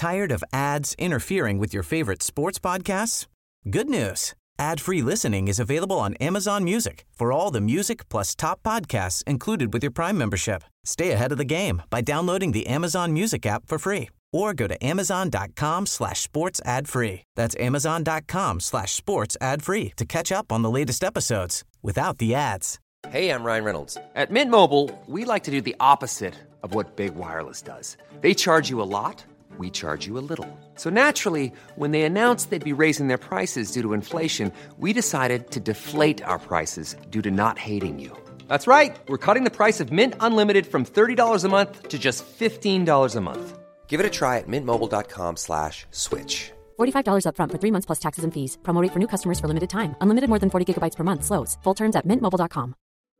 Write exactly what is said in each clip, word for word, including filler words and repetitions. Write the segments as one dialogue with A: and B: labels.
A: Tired of ads interfering with your favorite sports podcasts? Good news. Ad-free listening is available on Amazon Music for all the music plus top podcasts included with your Prime membership. Stay ahead of the game by downloading the Amazon Music app for free or go to amazon.com slash sports ad free. That's amazon.com slash sports ad free to catch up on the latest episodes without the ads.
B: Hey, I'm Ryan Reynolds. At Mint Mobile, we like to do the opposite of what Big Wireless does. They charge you a lot. We charge you a little. So naturally, when they announced they'd be raising their prices due to inflation, we decided to deflate our prices due to not hating you. That's right. We're cutting the price of Mint Unlimited from thirty dollars a month to just fifteen dollars a month. Give it a try at mintmobile.com slash switch.
C: forty-five dollars up front for three months plus taxes and fees. Promo rate for new customers for limited time. Unlimited more than forty gigabytes per month slows. Full terms at mint mobile dot com.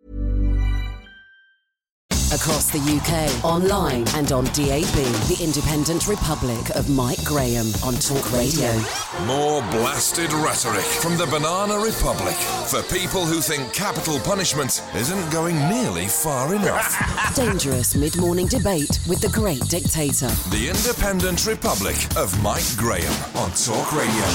D: Across the U K, online and on D A B, the Independent Republic of Mike Graham on Talk Radio.
E: More blasted rhetoric from the Banana Republic for people who think capital punishment isn't going nearly far enough.
D: Dangerous mid-morning debate with the great dictator.
E: The Independent Republic of Mike Graham on Talk Radio.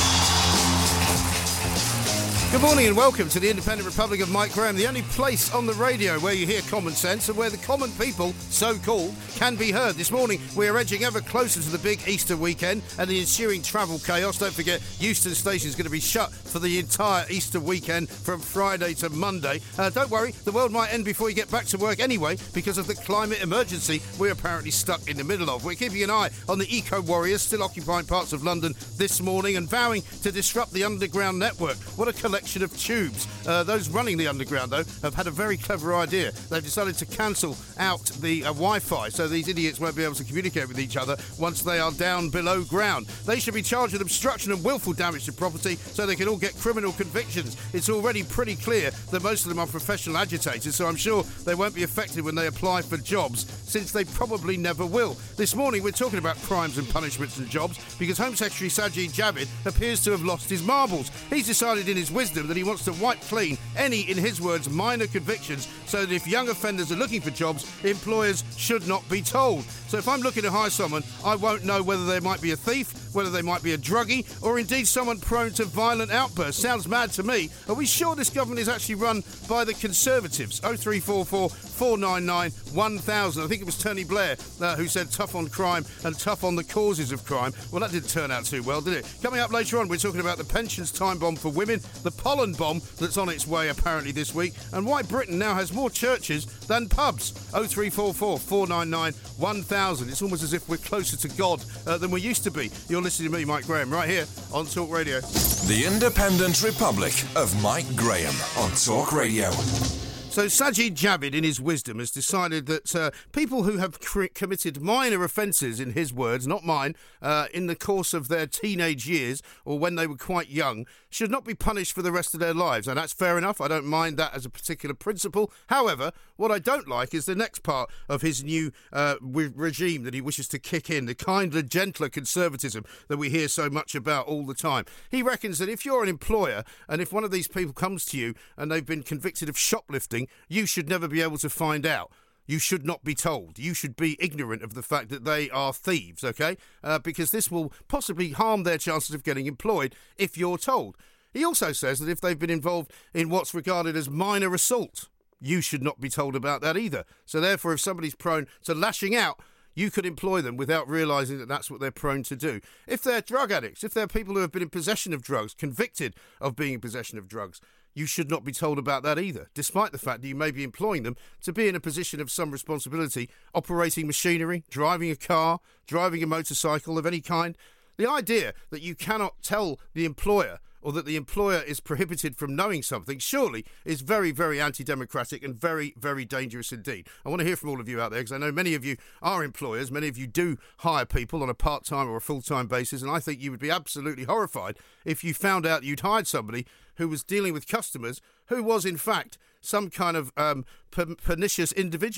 F: Good morning and welcome to the Independent Republic of Mike Graham, the only place on the radio where you hear common sense and where the common people, so-called, can be heard. This morning we are edging ever closer to the big Easter weekend and the ensuing travel chaos. Don't forget, Euston Station is going to be shut for the entire Easter weekend from Friday to Monday. Uh, don't worry, the world might end before you get back to work anyway because of the climate emergency we're apparently stuck in the middle of. We're keeping an eye on the eco-warriors still occupying parts of London this morning and vowing to disrupt the underground network. What a collection of tubes. Uh, those running the underground, though, have had a very clever idea. They've decided to cancel out the uh, Wi-Fi, so these idiots won't be able to communicate with each other once they are down below ground. They should be charged with obstruction and willful damage to property so they can all get criminal convictions. It's already pretty clear that most of them are professional agitators, so I'm sure they won't be affected when they apply for jobs, since they probably never will. This morning, we're talking about crimes and punishments and jobs because Home Secretary Sajid Javid appears to have lost his marbles. He's decided in his wisdom that he wants to wipe clean any, in his words, minor convictions so that if young offenders are looking for jobs, employers should not be told. So if I'm looking to hire someone, I won't know whether they might be a thief, whether they might be a druggie, or indeed someone prone to violent outbursts. Sounds mad to me. Are we sure this government is actually run by the Conservatives? oh three four four, four nine nine, one thousand. I think it was Tony Blair uh, who said tough on crime and tough on the causes of crime. Well, that didn't turn out too well, did it? Coming up later on, we're talking about the pensions time bomb for women, the pollen bomb that's on its way apparently this week, and why Britain now has more churches than pubs. oh three four four, four nine nine, one thousand. It's almost as if we're closer to God uh, than we used to be. You're listening to me, Mike Graham, right here on Talk Radio.
E: The Independent Republic of Mike Graham on Talk Radio.
F: So Sajid Javid, in his wisdom, has decided that uh, people who have cr- committed minor offences, in his words, not mine, uh, in the course of their teenage years or when they were quite young, should not be punished for the rest of their lives. And that's fair enough. I don't mind that as a particular principle. However, what I don't like is the next part of his new uh, re- regime that he wishes to kick in, the kinder, gentler conservatism that we hear so much about all the time. He reckons that if you're an employer and if one of these people comes to you and they've been convicted of shoplifting, you should never be able to find out. You should not be told. You should be ignorant of the fact that they are thieves, okay? Uh, because this will possibly harm their chances of getting employed if you're told. He also says that if they've been involved in what's regarded as minor assault, you should not be told about that either. So therefore, if somebody's prone to lashing out, you could employ them without realising that that's what they're prone to do. If they're drug addicts, if they're people who have been in possession of drugs, convicted of being in possession of drugs, you should not be told about that either, despite the fact that you may be employing them to be in a position of some responsibility, operating machinery, driving a car, driving a motorcycle of any kind. The idea that you cannot tell the employer or that the employer is prohibited from knowing something, surely is very, very anti-democratic and very, very dangerous indeed. I want to hear from all of you out there, because I know many of you are employers, many of you do hire people on a part-time or a full-time basis, and I think you would be absolutely horrified if you found out you'd hired somebody who was dealing with customers who was, in fact, some kind of um, per- pernicious individual.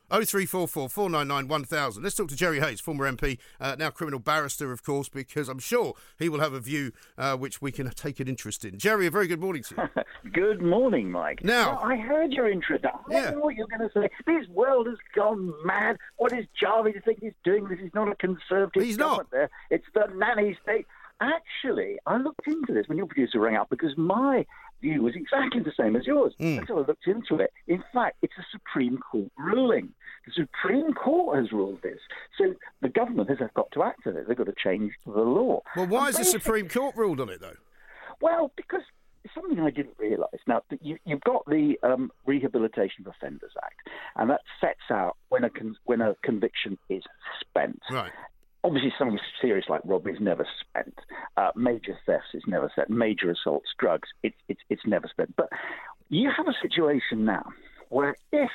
F: oh three four four, four nine nine, one thousand. Let's talk to Jerry Hayes, former M P, uh, now criminal barrister, of course, because I'm sure he will have a view uh, which we can take an interest in. Jerry, a very good morning to you.
G: Good morning, Mike.
F: Now,
G: I heard your introduction. I
F: yeah.
G: know what you're going to say. This world has gone mad. What is Jarvis think he's doing? This is not a conservative
F: He's
G: government
F: not.
G: there. It's the nanny state. Actually, I looked into this when your producer rang up because my view was exactly the same as yours.
F: Mm.
G: And so I looked into it. In fact, it's a Supreme Court ruling. The Supreme Court has ruled this. So the government has got to act on it. They've got to change the law.
F: Well, why
G: And
F: has the Supreme Court ruled on it, though?
G: Well, because it's something I didn't realise. Now, you, you've got the um, Rehabilitation of Offenders Act, and that sets out when a con- when a conviction is spent.
F: Right.
G: Obviously, something serious like robbery is never spent. Uh, major thefts is never spent. Major assaults, drugs, it, it, it's never spent. But you have a situation now where if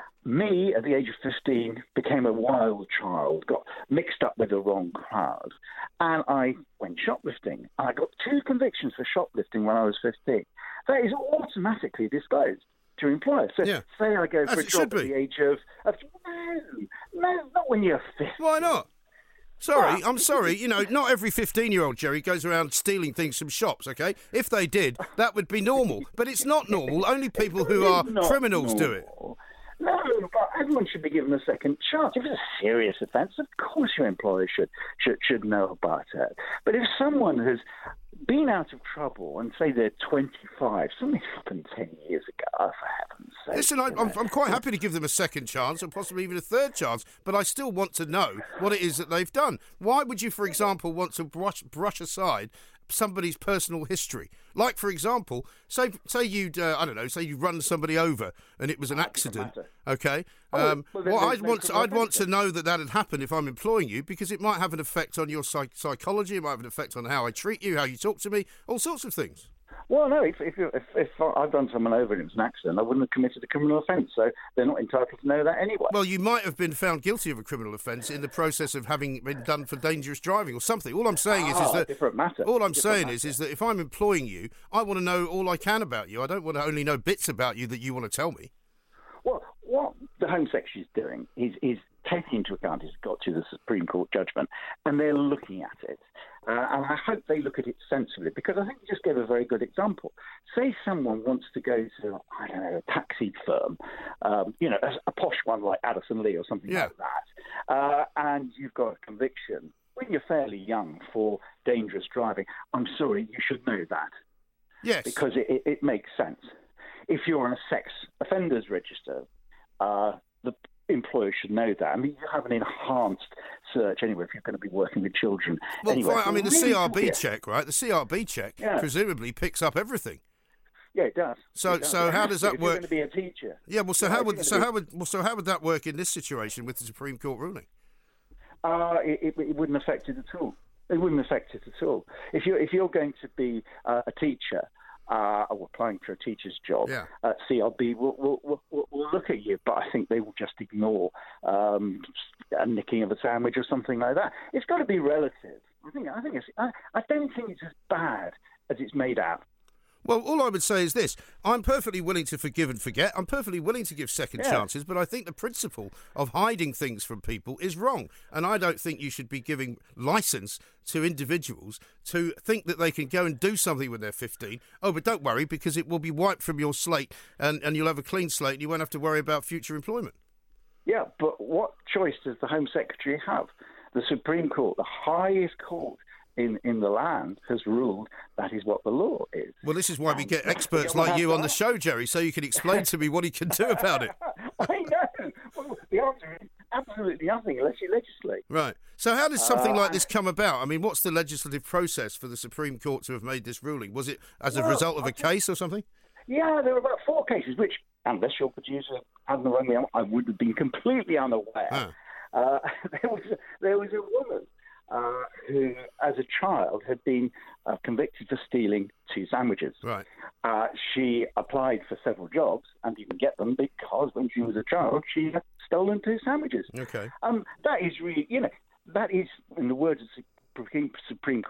G: me, at the age of fifteen, became a wild child, got mixed up with the wrong crowd, and I went shoplifting, and I got two convictions for shoplifting when I was fifteen, that is automatically disclosed to employers. So
F: Yeah.
G: say I go
F: As
G: for a
F: it should
G: job at
F: be.
G: the age of, of... No, no, not when you're fifteen.
F: Why not? Sorry,
G: Well,
F: I'm sorry. You know, not every fifteen-year-old, Jerry, goes around stealing things from shops, OK? If they did, that would be normal. But it's not normal. Only people who are
G: Not
F: criminals do it.
G: normal. No, but everyone should be given a second chance. If it's a serious offence, of course your employer should, should should know about it. But if someone has been out of trouble and say they're twenty-five, something happened ten years ago, oh, for heaven's sake.
F: Listen, I,
G: you
F: I'm,
G: know.
F: I'm quite happy to give them a second chance and possibly even a third chance, but I still want to know what it is that they've done. Why would you, for example, want to brush, brush aside somebody's personal history? Like, for example, say say you'd, uh, I don't know, say you run somebody over and it was an accident,
G: matter.
F: okay?
G: Oh,
F: Um,
G: well, then
F: well,
G: there's
F: I'd
G: no
F: want to,
G: criminal
F: I'd want
G: offence
F: to know that that had happened if I'm employing you, because it might have an effect on your psych- psychology, it might have an effect on how I treat you, how you talk to me, all sorts of things.
G: Well, no, if, if, if, if I'd run someone over and it was an accident, I wouldn't have committed a criminal offence, so they're not entitled to know that anyway.
F: Well, you might have been found guilty of a criminal offence in the process of having been done for dangerous driving or something. All I'm saying is, is
G: Ah,
F: that
G: different matter.
F: all I'm
G: Different
F: saying
G: matter.
F: is, is that if I'm employing you, I want to know all I can about you. I don't want to only know bits about you that you want to tell me.
G: Well, what the Home Secretary is doing is, is taking into account, he's got to the Supreme Court judgment, and they're looking at it. Uh, and I hope they look at it sensibly, because I think you just gave a very good example. Say someone wants to go to, I don't know, a taxi firm, um, you know, a, a posh one like Addison Lee or something
F: Yeah.
G: like that, uh, and you've got a conviction when you're fairly young for dangerous driving. I'm sorry, you should know that.
F: Yes.
G: Because it, it, it makes sense. If you're on a sex offenders register, uh, the employer should know that. I mean, you have an enhanced search anyway if you're going to be working with children.
F: Well,
G: anyway,
F: fine, I mean, the
G: really-
F: C R B
G: yeah.
F: check, right? The C R B check
G: Yeah.
F: presumably picks up everything.
G: Yeah, it does.
F: So-
G: It does.
F: so
G: It
F: how
G: has
F: does
G: to
F: that
G: if
F: work?
G: You're going to be a teacher.
F: Yeah. Well, so
G: Yeah,
F: how
G: if
F: would
G: you're
F: so
G: gonna
F: how would well, so how would that work in this situation with the Supreme Court ruling?
G: Uh, it, it, it wouldn't affect it at all. It wouldn't affect it at all. If you're if you're going to be uh, a teacher. Uh, or applying for a teacher's job,
F: Yeah.
G: uh, C R B will, will, will, will look at you, but I think they will just ignore um, a nicking of a sandwich or something like that. It's got to be relative. I think. I think. It's, I, I don't think it's as bad as it's made out.
F: Well, all I would say is this. I'm perfectly willing to forgive and forget. I'm perfectly willing to give second
G: Yeah.
F: chances, but I think the principle of hiding things from people is wrong. And I don't think you should be giving licence to individuals to think that they can go and do something when they're fifteen. Oh, but don't worry, because it will be wiped from your slate and, and you'll have a clean slate and you won't have to worry about future employment.
G: Yeah, but what choice does the Home Secretary have? The Supreme Court, the highest court in, in the land, has ruled that is what the law is.
F: Well, this is why we get
G: And
F: experts
G: that's what
F: like you
G: we
F: on the
G: have to
F: show, Jerry, so you can explain to me what he can do about it.
G: I know. Well, the answer is absolutely nothing unless you legislate.
F: Right. So how does something
G: Uh,
F: like this come about? I mean, what's the legislative process for the Supreme Court to have made this ruling? Was it as a
G: Well,
F: result of
G: I
F: a
G: think-
F: case or something?
G: Yeah, there were about four cases, which, unless your producer hadn't rung me up, I would have been completely unaware.
F: Huh.
G: Uh, there was a, there was a woman uh, who, as a child, had been uh, convicted for stealing two sandwiches.
F: Right.
G: Uh, she applied for several jobs and didn't get them because when she was a child, she had stolen two sandwiches.
F: Okay.
G: Um, that is really, you know, that is, in the words of the Supreme, Supreme Court,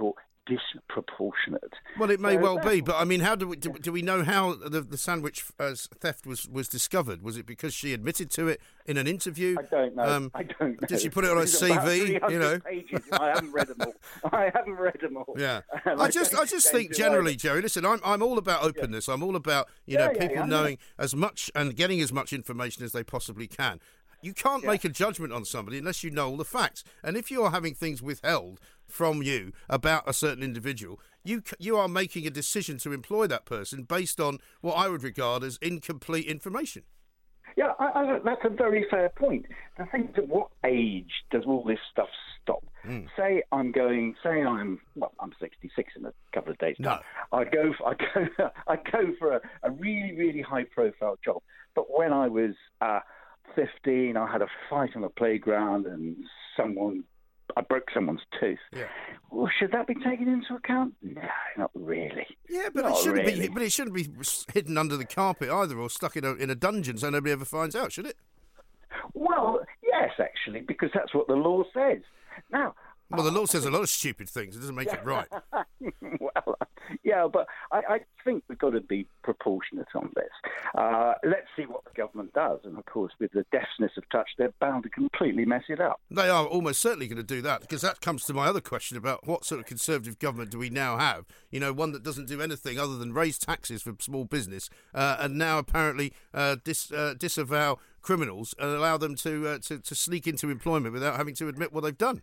G: disproportionate.
F: Well, it may
G: So
F: well be,
G: that-
F: but I mean, how do we do, do we know how the, the sandwich uh, theft was, was discovered? Was it because she admitted to it in an interview?
G: I don't know.
F: Um,
G: I don't know.
F: Did she put it on her
G: It's
F: C
G: about
F: V?
G: three hundred
F: You know.
G: pages. I haven't read them all. I haven't read them all.
F: Yeah,
G: Um,
F: I just, I
G: don't-
F: just
G: don't
F: think
G: do
F: generally,
G: either.
F: Jerry. Listen, I'm, I'm all about openness. I'm all about you
G: Yeah,
F: know
G: yeah,
F: people
G: yeah.
F: knowing as much and getting as much information as they possibly can. You can't
G: Yeah.
F: make a judgment on somebody unless you know all the facts. And if you are having things withheld from you about a certain individual, you c- you are making a decision to employ that person based on what I would regard as incomplete information.
G: Yeah, I, I, that's a very fair point. The thing is, at what age does all this stuff stop?
F: Mm.
G: Say I'm going. Say I'm. Well, I'm sixty-six in a couple of days' time.
F: No.
G: I go. For, I go. I go for a, a really, really high-profile job. But when I was uh, fifteen, I had a fight on the playground, and someone. I broke someone's tooth.
F: Yeah.
G: Well, should that be taken into account? No, not really.
F: Yeah, but
G: Not
F: it shouldn't
G: really.
F: be. But it shouldn't be hidden under the carpet either, or stuck in a in a dungeon so nobody ever finds out, should it?
G: Well, yes, actually, because that's what the law says. Now,
F: Well, the law says a lot of stupid things. It doesn't make it right.
G: well, yeah, but I, I think we've got to be proportionate on this. Uh, let's see what the government does. And, of course, with the deftness of touch, they're bound to completely mess it up.
F: They are almost certainly going to do that, because that comes to my other question about what sort of Conservative government do we now have? You know, one that doesn't do anything other than raise taxes for small business uh, and now apparently uh, dis, uh, disavow criminals and allow them to, uh, to to sneak into employment without having to admit what they've done.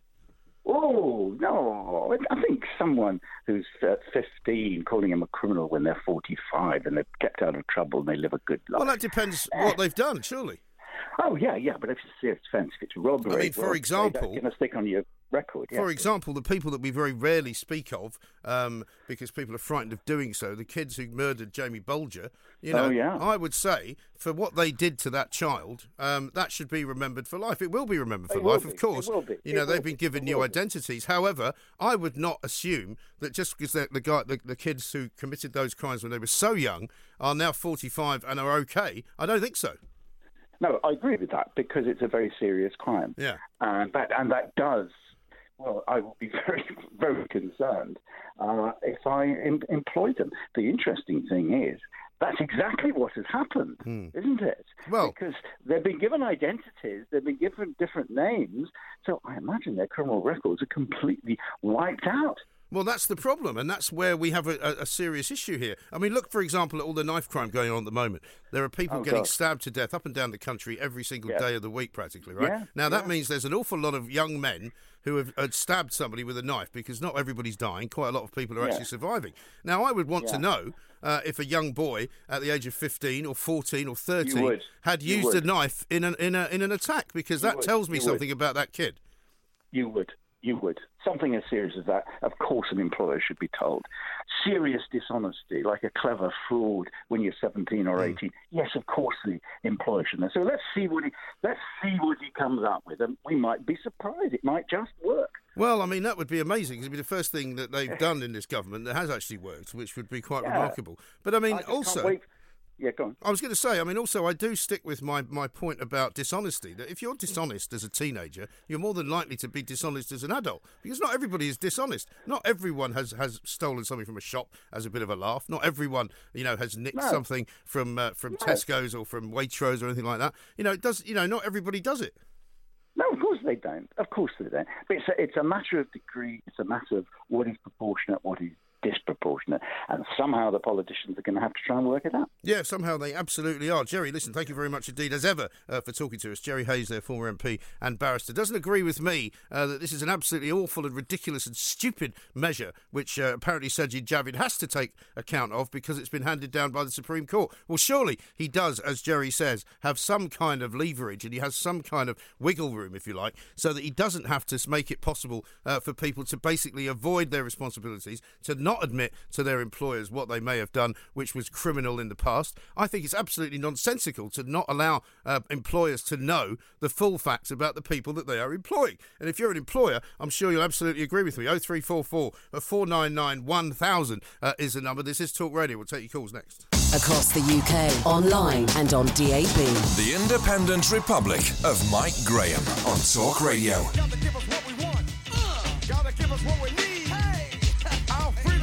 G: Oh, no. I think someone who's uh, fifteen calling him a criminal when they're forty-five and they're kept out of trouble and they live a good life.
F: Well, that depends what they've done, surely.
G: Oh, yeah, yeah, but if it's a serious offence, if it's robbery...
F: I mean, for
G: well,
F: example-
G: They're going to stick on your record, yeah.
F: For example, the people that we very rarely speak of, um, because people are frightened of doing so, the kids who murdered Jamie Bolger, you know,
G: Oh, yeah.
F: I would say, for what they did to that child, um, that should be remembered for life. It will be remembered for
G: It will
F: life,
G: be.
F: of course.
G: It will be.
F: You know,
G: It
F: they've
G: will
F: been
G: be.
F: given
G: It
F: new
G: will be.
F: identities. However, I would not assume that just because the, the guy, the, the kids who committed those crimes when they were so young are now forty-five and are okay. I don't think so.
G: No, I agree with that because it's a very serious crime.
F: Yeah.
G: And that, and that does, well, I will be very, very concerned uh, if I em- employ them. The interesting thing is, that's exactly what has happened, isn't it?
F: Well-
G: because they've been given identities, they've been given different names, so I imagine their criminal records are completely wiped out.
F: Well, that's the problem, and that's where we have a, a, a serious issue here. I mean, look, for example, at all the knife crime going on at the moment. There are people
G: Oh,
F: getting
G: God.
F: stabbed to death up and down the country every single
G: Yeah.
F: day of the week, practically, right?
G: Yeah,
F: Now, that
G: yeah.
F: means there's an awful lot of young men who have, had stabbed somebody with a knife, because not everybody's dying. Quite a lot of people are
G: Yeah.
F: actually surviving. Now, I would want to
G: Yeah.
F: know uh, if a young boy at the age of fifteen or fourteen or thirteen
G: would.
F: had
G: You
F: used a
G: would.
F: knife in an, in, a, in an attack, because
G: You
F: that
G: would.
F: tells me
G: You would.
F: something about that kid.
G: You would. You would. Something as serious as that, of course, an employer should be told. Serious dishonesty, like a clever fraud when you're seventeen or eighteen. Yes, of course, the employer should know. So let's see what he let's see what he comes up with, and we might be surprised. It might just work.
F: Well, I mean, that would be amazing. It'd be the first thing that they've done in this government that has actually worked, which would be quite
G: Yeah.
F: remarkable. But I mean,
G: I just
F: also,
G: can't wait. Yeah, go on.
F: I was going to say, I mean, also, I do stick with my, my point about dishonesty, that if you're dishonest as a teenager, you're more than likely to be dishonest as an adult, because not everybody is dishonest. Not everyone has, has stolen something from a shop as a bit of a laugh. Not everyone, you know, has nicked
G: No.
F: something from uh, from
G: No.
F: Tesco's or from Waitrose or anything like that. You know, it does. You know, not everybody does it.
G: No, of course they don't. Of course they don't. But it's a, it's a matter of degree. It's a matter of what is proportionate, what is disproportionate, and somehow the politicians are going to have to try and work it out.
F: Yeah, somehow they absolutely are. Jerry, listen, thank you very much indeed, as ever, uh, for talking to us. Jerry Hayes, their former M P and barrister, doesn't agree with me uh, that this is an absolutely awful and ridiculous and stupid measure, which uh, apparently Sajid Javid has to take account of because it's been handed down by the Supreme Court. Well, surely he does, as Jerry says, have some kind of leverage, and he has some kind of wiggle room, if you like, so that he doesn't have to make it possible uh, for people to basically avoid their responsibilities, to not admit to their employers what they may have done, which was criminal in the past. I think it's absolutely nonsensical to not allow uh, employers to know the full facts about the people that they are employing. And if you're an employer, I'm sure you'll absolutely agree with me. oh three four four, four nine nine, one thousand uh, is the number. This is Talk Radio. We'll take your calls next.
D: Across the U K, online and on D A B.
E: The Independent Republic of Mike Graham on Talk Radio.
H: Gotta give us what we want. Uh, gotta give us what we need. Hey,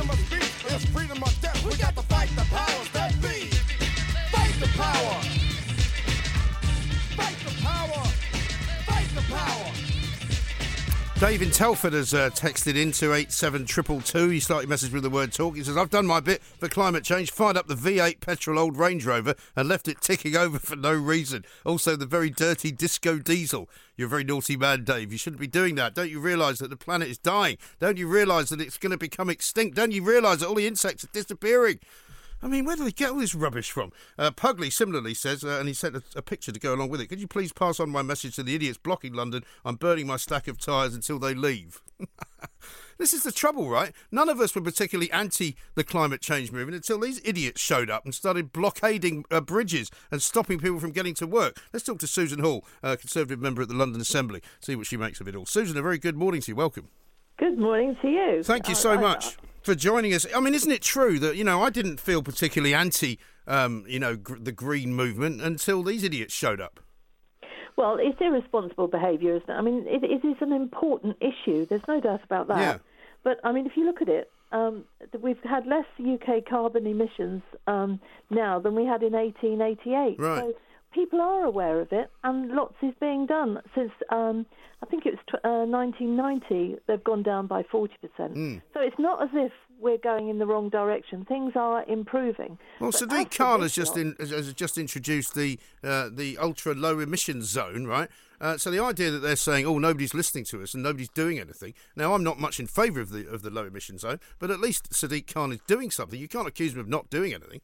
H: Freedom of speech is freedom of death. We got to fight the powers that be. Fight the power. Fight the power. Fight the power.
F: Dave in Telford has uh, texted in to eight seven two two two. He started message with the word talk. He says, I've done my bit for climate change, fired up the V eight petrol old Range Rover and left it ticking over for no reason. Also, the very dirty disco diesel. You're a very naughty man, Dave. You shouldn't be doing that. Don't you realise that the planet is dying? Don't you realise that it's going to become extinct? Don't you realise that all the insects are disappearing? I mean, where do they get all this rubbish from? Uh, Pugly similarly says, uh, and he sent a, a picture to go along with it, could you please pass on my message to the idiots blocking London? I'm burning my stack of tyres until they leave. This is the trouble, right? None of us were particularly anti the climate change movement until these idiots showed up and started blockading uh, bridges and stopping people from getting to work. Let's talk to Susan Hall, a Conservative member at the London Assembly, see what she makes of it all. Susan, a very good morning to you. Welcome.
I: Good morning to you.
F: Thank you so I, much. I, for joining us. I mean, isn't it true that, you know, I didn't feel particularly anti, um, you know, gr- the Green movement until these idiots showed up?
I: Well, it's irresponsible behaviour, isn't it? I mean, it, it is an important issue. There's no doubt about that.
F: Yeah.
I: But, I mean, if you look at it, um, we've had less U K carbon emissions um, now than we had in eighteen eighty-eight.
F: Right.
I: So people are aware of it, and lots is being done. Since, um, I think it was uh, nineteen ninety, they've gone down by forty percent. Mm. So it's not as if we're going in the wrong direction. Things are improving.
F: Well, but Sadiq Khan has just in, has just introduced the uh, the ultra low emissions zone, right? Uh, so the idea that they're saying, oh, nobody's listening to us and nobody's doing anything. Now, I'm not much in favour of the of the low emission zone, but at least Sadiq Khan is doing something. You can't accuse him of not doing anything.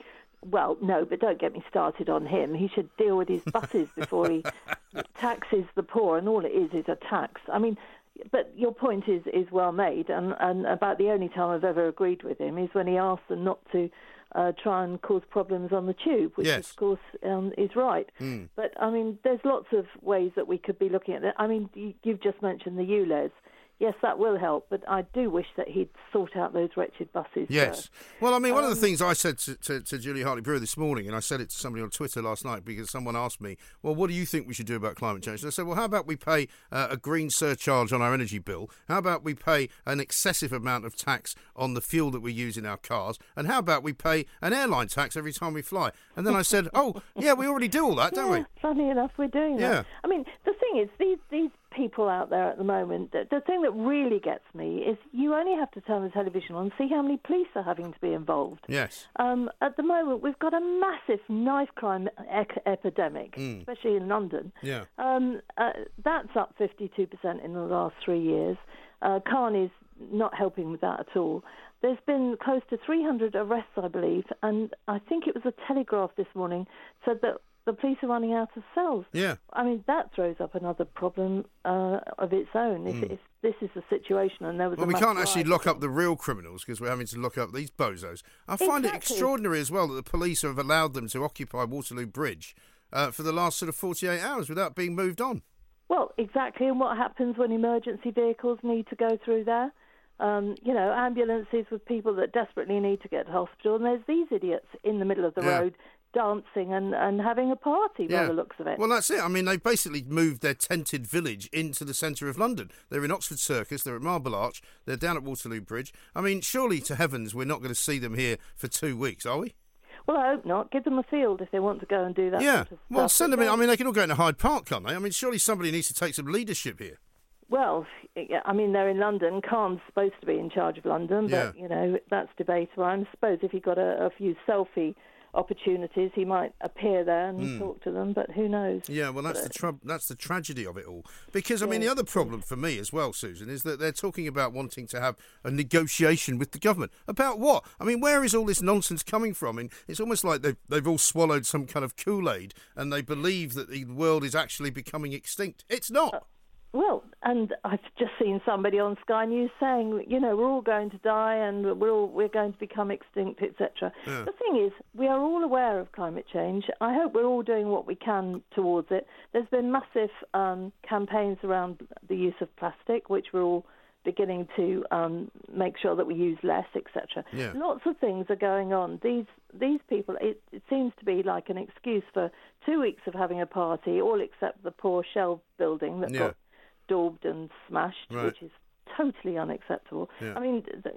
I: Well, no, but don't get me started on him. He should deal with his buses before he taxes the poor, and all it is is a tax. I mean, but your point is, is well made, and, and about the only time I've ever agreed with him is when he asked them not to uh, try and cause problems on the tube, which,
F: yes.
I: of course, um, is right. Mm. But, I mean, there's lots of ways that we could be looking at it. I mean, you, you've just mentioned the U L E Z. Yes, that will help, but I do wish that he'd sort out those wretched buses.
F: Yes.
I: First.
F: Well, I mean, one um, of the
I: Um,
F: things I said to, to, to Julie Hartley-Brewer this morning, and I said it to somebody on Twitter last night because someone asked me, well, what do you think we should do about climate change? And I said, well, how about we pay uh, a green surcharge on our energy bill? How about we pay an excessive amount of tax on the fuel that we use in our cars? And how about we pay an airline tax every time we fly? And then I said, oh, yeah, we already do all that, don't
I: yeah,
F: we?
I: Funny enough, we're doing
F: yeah.
I: that. I mean, the thing is, these these people out there at the moment, the, the thing that really gets me is you only have to turn the television on and see how many police are having to be involved.
F: Yes.
I: Um, at the moment, we've got a massive knife crime ec- epidemic, mm. especially in London.
F: Yeah.
I: Um, uh, that's up fifty-two percent in the last three years. Uh, Khan is not helping with that at all. There's been close to three hundred arrests, I believe, and I think it was a Telegraph this morning said that the police are running out of cells.
F: Yeah.
I: I mean, that throws up another problem uh, of its own. Mm. If, if this is the situation and there was
F: well,
I: a
F: we can't actually
I: riot.
F: lock up the real criminals because we're having to lock up these bozos. I find
I: exactly.
F: it extraordinary as well that the police have allowed them to occupy Waterloo Bridge uh, for the last sort of forty-eight hours without being moved on.
I: Well, exactly. And what happens when emergency vehicles need to go through there? Um, you know, ambulances with people that desperately need to get to hospital. And there's these idiots in the middle of the
F: yeah.
I: road dancing and, and having a party by
F: yeah.
I: the looks of it.
F: Well, that's it. I mean, they've basically moved their tented village into the centre of London. They're in Oxford Circus, they're at Marble Arch, they're down at Waterloo Bridge. I mean, surely to heavens we're not going to see them here for two weeks, are we?
I: Well, I hope not. Give them a field if they want to go and do that
F: yeah.
I: sort of
F: well,
I: stuff.
F: send them in. I mean, they can all go into Hyde Park, can't they? I mean, surely somebody needs to take some leadership here.
I: Well, I mean, they're in London. Khan's supposed to be in charge of London, but,
F: yeah.
I: you know, that's debatable. I suppose if he got a, a few selfie opportunities, he might appear there and mm. talk to them, but who knows?
F: Yeah, well, that's but, the tr- that's the tragedy of it all. Because, I yeah. mean, the other problem for me as well, Susan, is that they're talking about wanting to have a negotiation with the government. About what? I mean, where is all this nonsense coming from? I mean, it's almost like they've, they've all swallowed some kind of Kool-Aid and they believe that the world is actually becoming extinct. It's not.
I: Uh, Well, and I've just seen somebody on Sky News saying, you know, we're all going to die and we're all we're going to become extinct, et cetera. Yeah. The thing is, we are all aware of climate change. I hope we're all doing what we can towards it. There's been massive um, campaigns around the use of plastic, which we're all beginning to um, make sure that we use less, et cetera.
F: Yeah.
I: Lots of things are going on. These these people, it, it seems to be like an excuse for two weeks of having a party, all except the poor Shell building that
F: yeah. got
I: daubed and smashed,
F: right.
I: which is totally unacceptable.
F: Yeah.
I: I mean, th- yeah,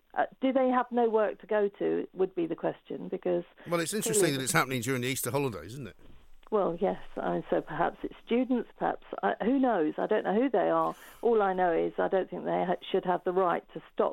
I: Uh, do they have no work to go to would be the question, because...
F: Well, it's interesting that it's happening during the Easter holidays, isn't it?
I: Well, yes, and so perhaps it's students, perhaps, uh, who knows? I don't know who they are. All I know is I don't think they ha- should have the right to stop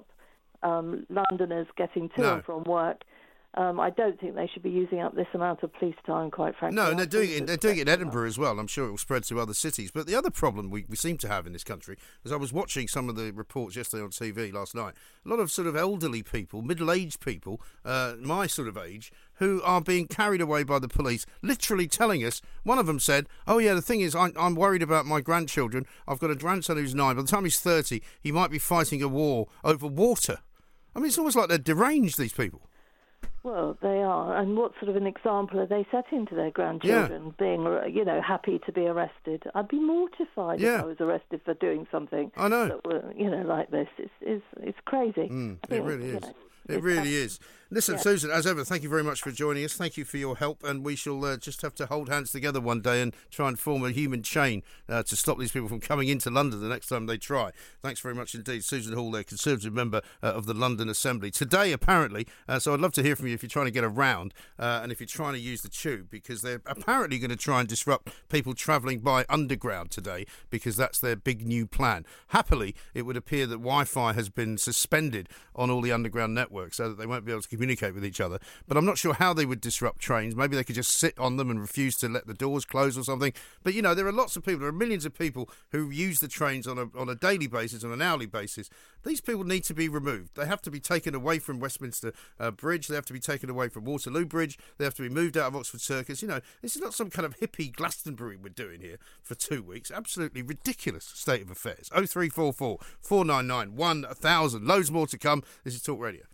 I: um, Londoners getting to
F: No.
I: and from work. Um, I don't think they should be using up this amount of police time, quite frankly.
F: No, and
I: I
F: they're doing
I: think
F: it. They're
I: it's
F: doing it in
I: better.
F: Edinburgh as well. I'm sure it will spread to other cities. But the other problem we, we seem to have in this country is I was watching some of the reports yesterday on T V last night. A lot of sort of elderly people, middle-aged people, uh, my sort of age, who are being carried away by the police, literally telling us. One of them said, "Oh yeah, the thing is, I, I'm worried about my grandchildren. I've got a grandson who's nine. By the time he's thirty, he might be fighting a war over water." I mean, it's almost like they're deranged, these people.
I: Well, they are. And what sort of an example are they setting to their grandchildren,
F: Yeah.
I: being, you know, happy to be arrested? I'd be mortified
F: Yeah.
I: if I was arrested for doing something
F: I know.
I: that were, you know, like this. It's, it's, it's crazy.
F: Mm,
I: I
F: it
I: think,
F: really
I: you
F: is.
I: know,
F: It
I: it's
F: really
I: ab-
F: is. Listen,
I: Yeah.
F: Susan, as ever, thank you very much for joining us. Thank you for your help, and we shall uh, just have to hold hands together one day and try and form a human chain uh, to stop these people from coming into London the next time they try. Thanks very much indeed. Susan Hall, there, Conservative member uh, of the London Assembly. Today, apparently, uh, so I'd love to hear from you if you're trying to get around uh, and if you're trying to use the tube, because they're apparently going to try and disrupt people travelling by underground today, because that's their big new plan. Happily, it would appear that Wi-Fi has been suspended on all the underground networks so that they won't be able to communicate with each other. But I'm not sure how they would disrupt trains. Maybe they could just sit on them and refuse to let the doors close or something. But, you know, there are lots of people, there are millions of people who use the trains on a, on a daily basis, on an hourly basis. These people need to be removed. They have to be taken away from Westminster uh, Bridge. They have to be taken away from Waterloo Bridge. They have to be moved out of Oxford Circus. You know, this is not some kind of hippie Glastonbury we're doing here for two weeks. Absolutely ridiculous state of affairs. oh three four four, four nine nine, one thousand. Loads more to come. This is Talk Radio.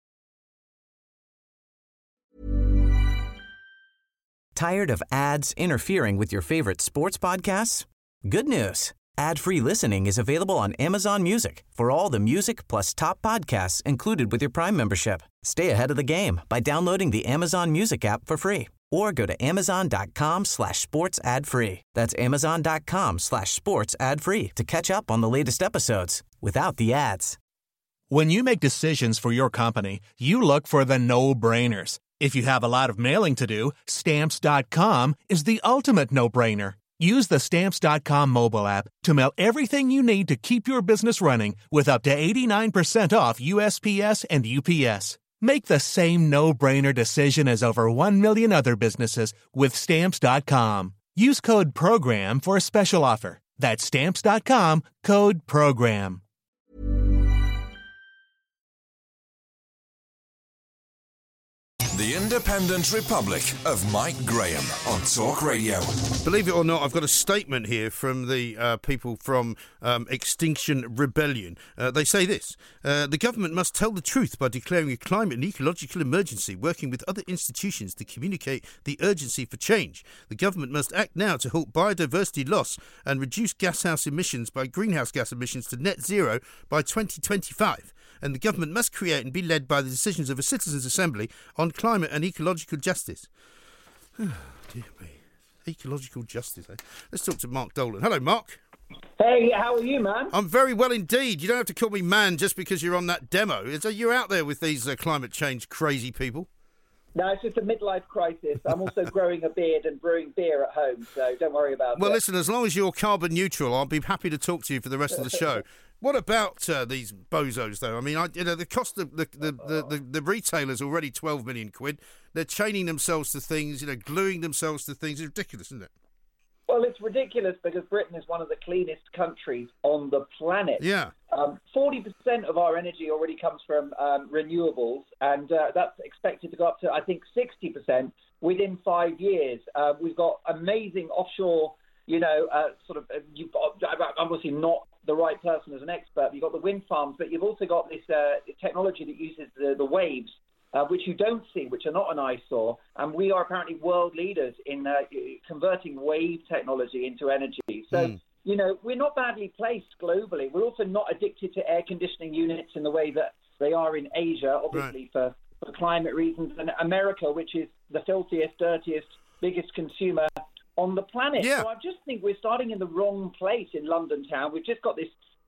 A: Tired of ads interfering with your favorite sports podcasts? Good news. Ad-free listening is available on Amazon Music for all the music plus top podcasts included with your Prime membership. Stay ahead of the game by downloading the Amazon Music app for free or go to amazon.com slash sports ad free. That's amazon.com slash sports ad free to catch up on the latest episodes without the ads.
J: When you make decisions for your company, you look for the no-brainers. If you have a lot of mailing to do, Stamps dot com is the ultimate no-brainer. Use the Stamps dot com mobile app to mail everything you need to keep your business running with up to eighty-nine percent off U S P S and U P S. Make the same no-brainer decision as over one million other businesses with Stamps dot com. Use code PROGRAM for a special offer. That's Stamps dot com, code PROGRAM.
E: The Independent Republic of Mike Graham on Talk Radio.
F: Believe it or not, I've got a statement here from the uh, people from um, Extinction Rebellion. Uh, they say this: uh, the government must tell the truth by declaring a climate and ecological emergency, working with other institutions to communicate the urgency for change. The government must act now to halt biodiversity loss and reduce gashouse emissions by greenhouse gas emissions to net zero by twenty twenty-five. And the government must create and be led by the decisions of a citizens' assembly on climate and ecological justice. Oh, dear me. Ecological justice, eh? Let's talk to Mark Dolan. Hello, Mark.
K: Hey, how are you, man?
F: I'm very well indeed. You don't have to call me man just because you're on that demo. Is that you're out there with these uh, climate change crazy people?
K: No, it's just a midlife crisis. I'm also growing a beard and brewing beer at home, so don't worry about
F: well,
K: it.
F: Well, listen, as long as you're carbon neutral, I'll be happy to talk to you for the rest of the show. What about uh, these bozos, though? I mean, I, you know, the cost of the the, the, the the retailer's already twelve million quid. They're chaining themselves to things, you know, gluing themselves to things. It's ridiculous, isn't it?
K: Well, it's ridiculous because Britain is one of the cleanest countries on the planet.
F: Yeah.
K: Um, forty percent of our energy already comes from um, renewables, and uh, that's expected to go up to, I think, sixty percent within five years. Uh, we've got amazing offshore, you know, uh, sort of, uh, you've got, obviously not the right person as an expert. You've got the wind farms, but you've also got this uh, technology that uses the, the waves, uh, which you don't see, which are not an eyesore. And we are apparently world leaders in uh, converting wave technology into energy. So, mm. you know, we're not badly placed globally. We're also not addicted to air conditioning units in the way that they are in Asia, obviously right. for, for climate reasons. And America, which is the filthiest, dirtiest, biggest consumer on the planet.
F: Yeah.
K: So I just think we're starting in the wrong place in London town. We've just got this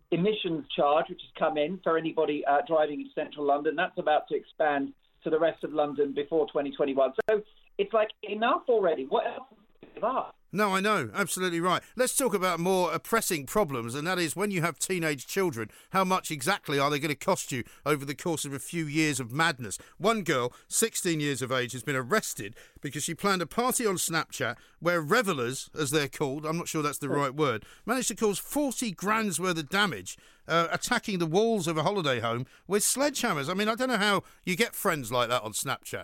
K: emissions charge, which has come in for anybody uh, driving in central London. That's about to expand to the rest of London before twenty twenty-one. So it's like, enough already. What else do we give up?
F: No, I know. Absolutely right. Let's talk about more uh, pressing problems, and that is when you have teenage children, how much exactly are they going to cost you over the course of a few years of madness? One girl, sixteen years of age, has been arrested because she planned a party on Snapchat where revellers, as they're called, I'm not sure that's the right word, managed to cause forty grand's worth of damage, uh, attacking the walls of a holiday home with sledgehammers. I mean, I don't know how you get friends like that on Snapchat.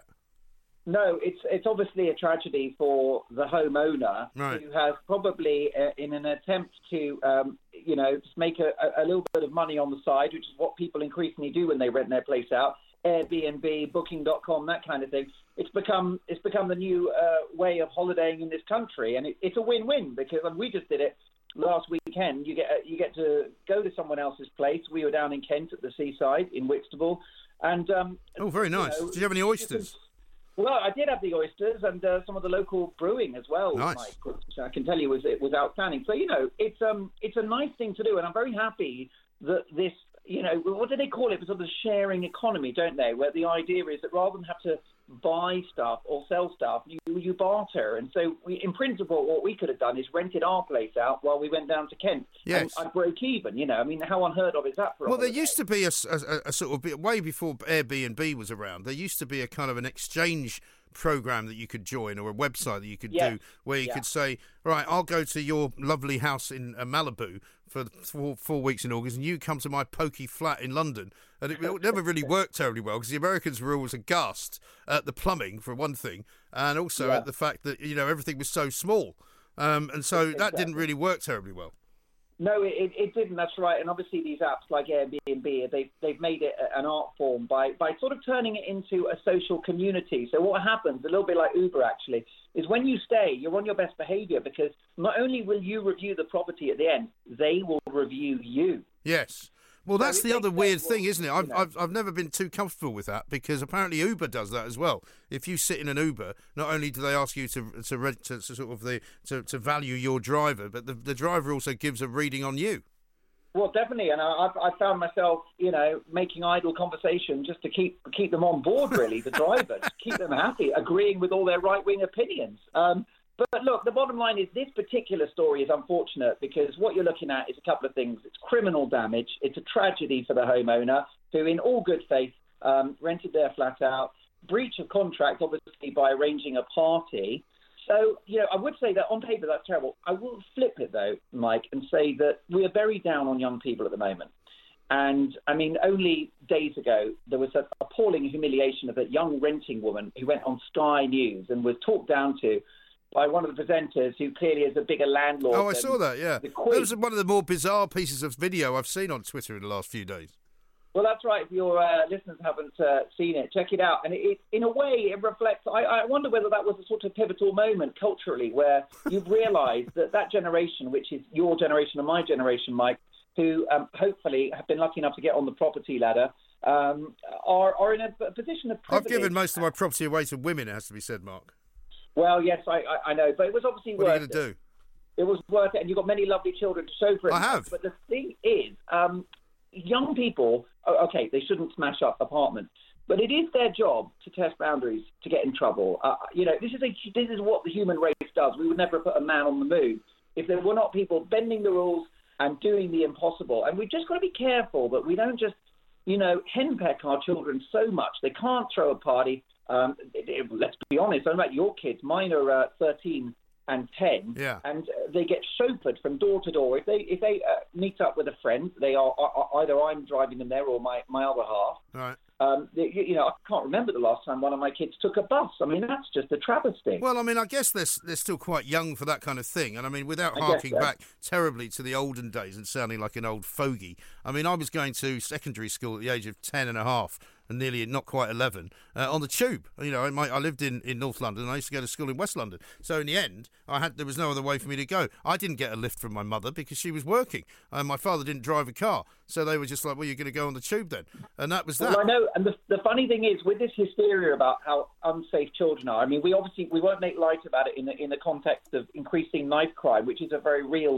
K: No, it's it's obviously a tragedy for the homeowner
F: right.
K: who has probably, uh, in an attempt to, um, you know, just make a, a little bit of money on the side, which is what people increasingly do when they rent their place out, Airbnb, Booking dot com, that kind of thing. It's become it's become the new uh, way of holidaying in this country, and it, it's a win-win because I mean, we just did it last weekend. You get you get to go to someone else's place. We were down in Kent at the seaside in Whitstable, and um,
F: oh, very nice. You know, did you have any oysters?
K: Well, I did have the oysters and uh, some of the local brewing as well.
F: Nice.
K: Mike, which I can tell you was it was outstanding. So you know, it's um it's a nice thing to do, and I'm very happy that this, you know, what do they call it? It's sort of the sharing economy, don't they? Where the idea is that rather than have to buy stuff or sell stuff, you you barter. And so, we, in principle, what we could have done is rented our place out while we went down to Kent.
F: Yes.
K: And I broke even. You know, I mean, how unheard of is that for?
F: Well, there used to be a, a, a sort of way before Airbnb was around. There used to be a kind of an exchange program that you could join, or a website that you could
K: yes.
F: do where you
K: yeah.
F: could say, right, I'll go to your lovely house in uh, Malibu for four, four weeks in August, and you come to my pokey flat in London. And it, it never really worked terribly well because the Americans were always aghast at the plumbing, for one thing, and also
K: yeah.
F: at the fact that, you know, everything was so small. Um, and so
K: exactly.
F: that didn't really work terribly well.
K: No, it, it didn't. That's right. And obviously, these apps like Airbnb, they've they've made it an art form by by sort of turning it into a social community. So what happens, a little bit like Uber actually, is when you stay, you're on your best behaviour because not only will you review the property at the end, they will review you.
F: Yes. Well, that's
K: so
F: the other weird
K: well,
F: thing, isn't it? I've,
K: you know.
F: I've I've never been too comfortable with that because apparently Uber does that as well. If you sit in an Uber, not only do they ask you to to, to, to sort of the to, to value your driver, but the, the driver also gives a reading on you.
K: Well, definitely, and I, I found myself, you know, making idle conversation just to keep keep them on board. Really, the driver, to keep them happy, agreeing with all their right wing opinions. Um, but, but look, the bottom line is this particular story is unfortunate because what you're looking at is a couple of things. It's criminal damage. It's a tragedy for the homeowner who, in all good faith, um, rented their flat out. Breach of contract, obviously, by arranging a party. So, you know, I would say that on paper that's terrible. I will flip it, though, Mike, and say that we are very down on young people at the moment. And, I mean, only days ago, there was an appalling humiliation of a young renting woman who went on Sky News and was talked down to by one of the presenters who clearly is a bigger landlord.
F: Oh, I saw that, yeah. That was one of the more bizarre pieces of video I've seen on Twitter in the last few days.
K: Well, that's right. If your uh, listeners haven't uh, seen it, check it out. And it, it, in a way, it reflects... I, I wonder whether that was a sort of pivotal moment culturally where you've realised that that generation, which is your generation and my generation, Mike, who um, hopefully have been lucky enough to get on the property ladder, um, are, are in a, a position of privilege.
F: I've given most of my property away to women, it has to be said, Mark.
K: Well, yes, I, I, I know. But it was obviously
F: what
K: worth it.
F: What are you going to do?
K: It was worth it, and you've got many lovely children to show for it.
F: I have.
K: But the thing is... Um, young people, okay, they shouldn't smash up apartments, but it is their job to test boundaries, to get in trouble. Uh, you know, this is a, this is what the human race does. We would never put a man on the moon if there were not people bending the rules and doing the impossible. And we've just got to be careful that we don't just, you know, henpeck our children so much. They can't throw a party. Um, it, it, let's be honest, I don't know about your kids. Mine are uh, thirteen and ten,
F: yeah.
K: and uh, they get chauffeured from door to door. If they if they uh, meet up with a friend, they are, are either I'm driving them there or my, my other half.
F: Right.
K: Um, they, you know, I can't remember the last time one of my kids took a bus. I mean, that's just a travesty.
F: Well, I mean, I guess they're, they're still quite young for that kind of thing. And I mean, without
K: I
F: harking
K: so.
F: back terribly to the olden days and sounding like an old fogey, I mean, I was going to secondary school at the age of ten and a half. And nearly not quite eleven, uh, on the tube. You know, I, I lived in, in North London and I used to go to school in West London. So in the end, I had there was no other way for me to go. I didn't get a lift from my mother because she was working. Uh, my father didn't drive a car. So they were just like, well, you're going to go on the tube then. And that was that.
K: Well, I know. And the, the funny thing is, with this hysteria about how unsafe children are, I mean, we obviously, we won't make light about it in the, in the context of increasing knife crime, which is a very real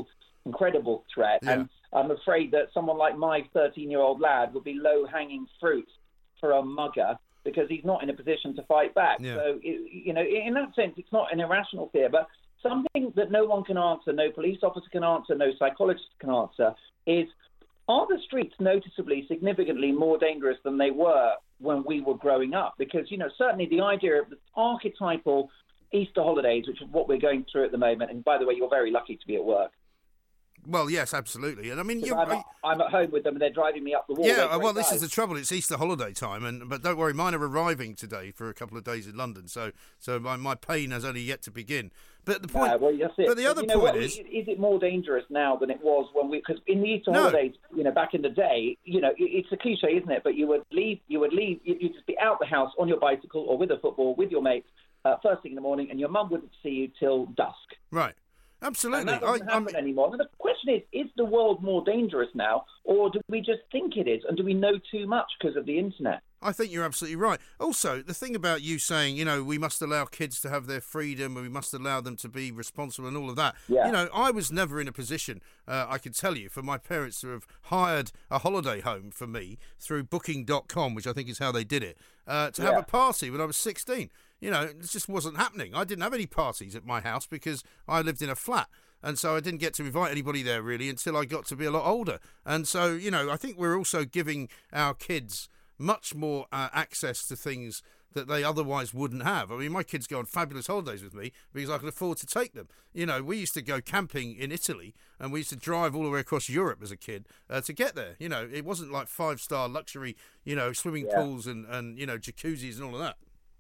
K: incredible threat.
F: Yeah.
K: And I'm afraid that someone like my thirteen-year-old lad would be low-hanging fruit for a mugger because he's not in a position to fight back.
F: Yeah.
K: So, it, you know, in that sense, it's not an irrational fear, but something that no one can answer, no police officer can answer, no psychologist can answer, is are the streets noticeably, significantly more dangerous than they were when we were growing up? Because, you know, certainly the idea of the archetypal Easter holidays, which is what we're going through at the moment, and by the way, you're very lucky to be at work.
F: Well, yes, absolutely. And I mean, you're,
K: I'm, I'm at home with them and they're driving me up the wall.
F: yeah, well, this is the trouble. It's Easter holiday time, and but don't worry, mine are arriving today for a couple of days in London, so so my, my pain has only yet to begin. But the point,
K: uh, well, that's it.
F: but the
K: but
F: other
K: you know
F: point
K: what?
F: is,
K: is it more dangerous now than it was when we? Because in the Easter
F: No.
K: holidays, you know, back in the day, you know, it, it's a cliche, isn't it? But you would leave, you would leave, you'd just be out the house on your bicycle or with a football with your mates uh, first thing in the morning, and your mum wouldn't see you till dusk.
F: right? Absolutely.
K: And that doesn't
F: I,
K: happen
F: I'm,
K: anymore. And the question is, is the world more dangerous now, or do we just think it is? And do we know too much because of the internet?
F: I think you're absolutely right. Also, the thing about you saying, you know, we must allow kids to have their freedom and we must allow them to be responsible and all of that.
K: Yeah.
F: You know, I was never in a position, uh, I can tell you, for my parents to have hired a holiday home for me through booking dot com, which I think is how they did it, uh, to have
K: Yeah.
F: a party when I was sixteen. You know, it just wasn't happening. I didn't have any parties at my house because I lived in a flat. And so I didn't get to invite anybody there really until I got to be a lot older. And so, you know, I think we're also giving our kids much more uh, access to things that they otherwise wouldn't have. I mean, my kids go on fabulous holidays with me because I can afford to take them. You know, we used to go camping in Italy and we used to drive all the way across Europe as a kid uh, to get there. You know, it wasn't like five-star luxury, you know, swimming
K: Yeah.
F: pools and, and, you know, jacuzzis and all of that.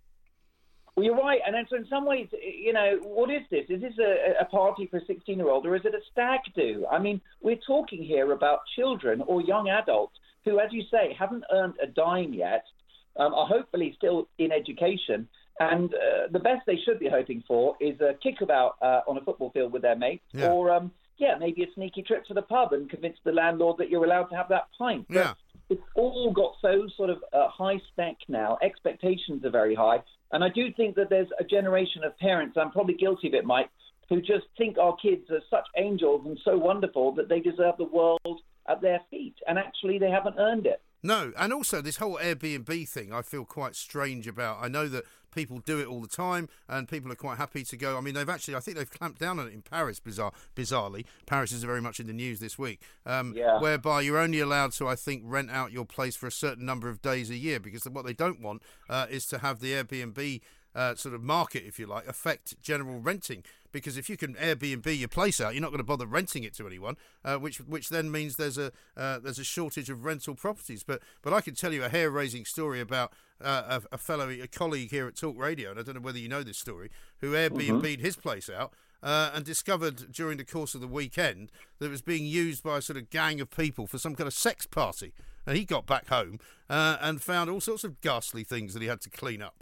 K: Well, you're right. And so in some ways, you know, what is this? Is this a, a party for a sixteen-year-old or is it a stag do? I mean, we're talking here about children or young adults who, as you say, haven't earned a dime yet, um, are hopefully still in education. And uh, the best they should be hoping for is a kickabout uh, on a football field with their mates
F: Yeah.
K: or, um, yeah, maybe a sneaky trip to the pub and convince the landlord that you're allowed to have that pint. But
F: Yeah.
K: it's all got so sort of uh, high spec now. Expectations are very high. And I do think that there's a generation of parents, I'm probably guilty of it, Mike, who just think our kids are such angels and so wonderful that they deserve the world at their feet. And actually, they haven't earned it.
F: No, and also this whole Airbnb thing I feel quite strange about. I know that people do it all the time and people are quite happy to go. I mean, they've actually, I think they've clamped down on it in Paris, bizarre, bizarrely. Paris is very much in the news this week, um,
K: Yeah.
F: whereby you're only allowed to, I think, rent out your place for a certain number of days a year because what they don't want uh, is to have the Airbnb Uh, sort of market, if you like, affect general renting. Because if you can Airbnb your place out, you're not going to bother renting it to anyone, uh, which which then means there's a uh, there's a shortage of rental properties. But but I can tell you a hair-raising story about uh, a, a fellow, a colleague here at Talk Radio, and I don't know whether you know this story, who Airbnb'd mm-hmm. his place out uh, and discovered during the course of the weekend that it was being used by a sort of gang of people for some kind of sex party. And he got back home uh, and found all sorts of ghastly things that he had to clean up.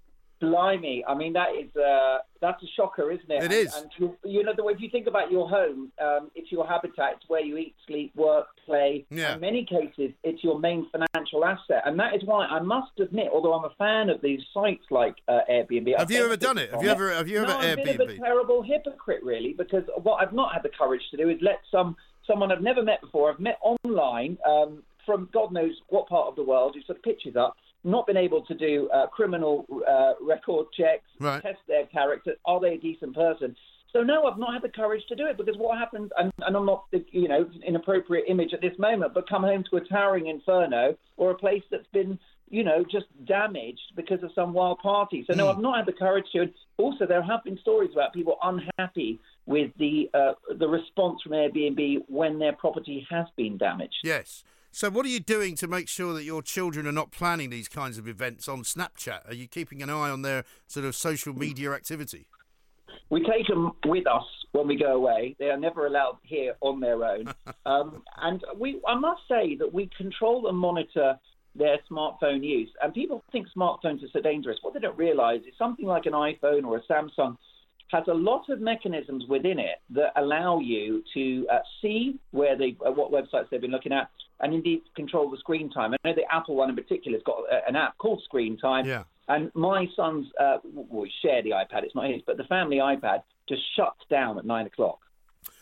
K: Blimey, I mean, that is uh, that's a shocker, isn't it?
F: It
K: and,
F: is.
K: And you, you know, the way if you think about your home, um, it's your habitat, it's where you eat, sleep, work, play.
F: Yeah.
K: In many cases, it's your main financial asset. And that is why I must admit, although I'm a fan of these sites like uh, Airbnb.
F: Have you ever done it? Have you ever have you ever
K: no, I'm
F: Airbnb?
K: a bit of a terrible hypocrite, really, because what I've not had the courage to do is let some someone I've never met before, I've met online um, from God knows what part of the world, who sort of pitches up, not been able to do uh, criminal uh, record checks,
F: right.
K: test their character, are they a decent person? So no, I've not had the courage to do it because what happens, and, and I'm not, you know, inappropriate image at this moment, but come home to a towering inferno or a place that's been, you know, just damaged because of some wild party. So no, mm. I've not had the courage to. And also, there have been stories about people unhappy with the uh, the response from Airbnb when their property has been damaged.
F: Yes. So what are you doing to make sure that your children are not planning these kinds of events on Snapchat? Are you keeping an eye on their sort of social media activity?
K: We take them with us when we go away. They are never allowed here on their own. um, and we, I must say that we control and monitor their smartphone use. And people think smartphones are so dangerous. What they don't realise is something like an iPhone or a Samsung has a lot of mechanisms within it that allow you to uh, see where they, uh, what websites they've been looking at, and indeed control the screen time. I know the Apple one in particular has got a, an app called Screen Time.
F: Yeah.
K: And my son's, uh, well, we share the iPad, it's not his, but the family iPad just shuts down at nine o'clock.